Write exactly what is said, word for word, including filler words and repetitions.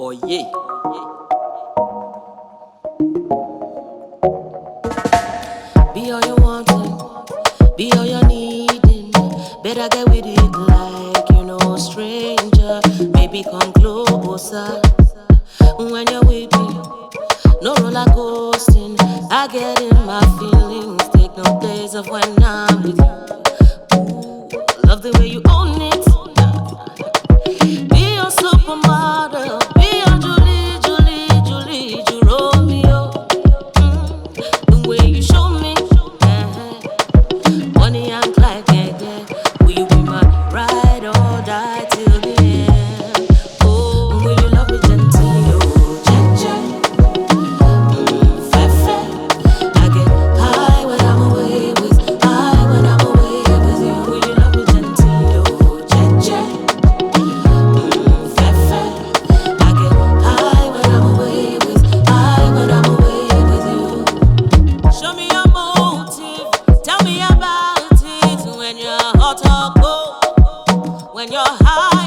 Oh yeah. Be all you wanting, be all you needing. Better get with it like you know stranger. Baby come closer when you're with me. No roller coasting, I get in my feelings. Take no days of when I'm with you. Ooh, love the way you own it. Be your supermodel, be your Julie, Julie, Julie, Julie Romeo. Mm, the way you show me, uh-huh. Bonnie and Clyde, yeah, yeah. Will you be my ride or die till the end? Oh, will you love me gently, oh, gently? Mm, fair, fair. I get high when I'm away with, high when I'm away with you. Will you love me gently, oh, gently? Show me your motive, tell me about it. When you're hot or cold, when you're high